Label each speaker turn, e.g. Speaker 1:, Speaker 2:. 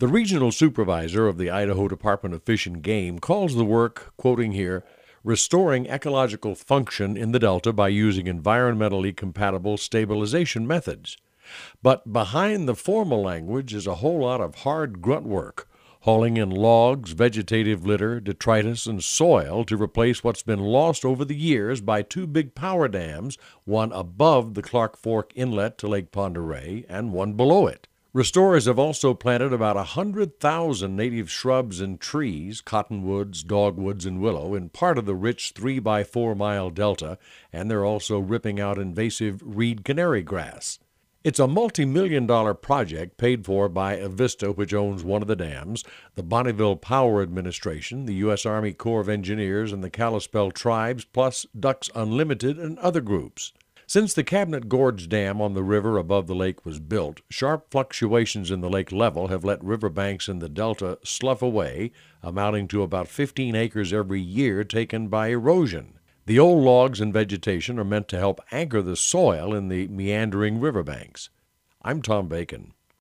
Speaker 1: The regional supervisor of the Idaho Department of Fish and Game calls the work, quoting here, restoring ecological function in the Delta by using environmentally compatible stabilization methods. But behind the formal language is a whole lot of hard grunt work, hauling in logs, vegetative litter, detritus, and soil to replace what's been lost over the years by two big power dams, one above the Clark Fork Inlet to Lake Pend Oreille and one below it. Restorers have also planted about 100,000 native shrubs and trees, cottonwoods, dogwoods, and willow, in part of the rich 3 by 4 mile delta, and they're also ripping out invasive reed canary grass. It's a multi-million-dollar project paid for by Avista, which owns one of the dams, the Bonneville Power Administration, the U.S. Army Corps of Engineers, and the Kalispel Tribes, plus Ducks Unlimited and other groups. Since the Cabinet Gorge Dam on the river above the lake was built, sharp fluctuations in the lake level have let riverbanks in the delta slough away, amounting to about 15 acres every year taken by erosion. The old logs and vegetation are meant to help anchor the soil in the meandering riverbanks. I'm Tom Bacon.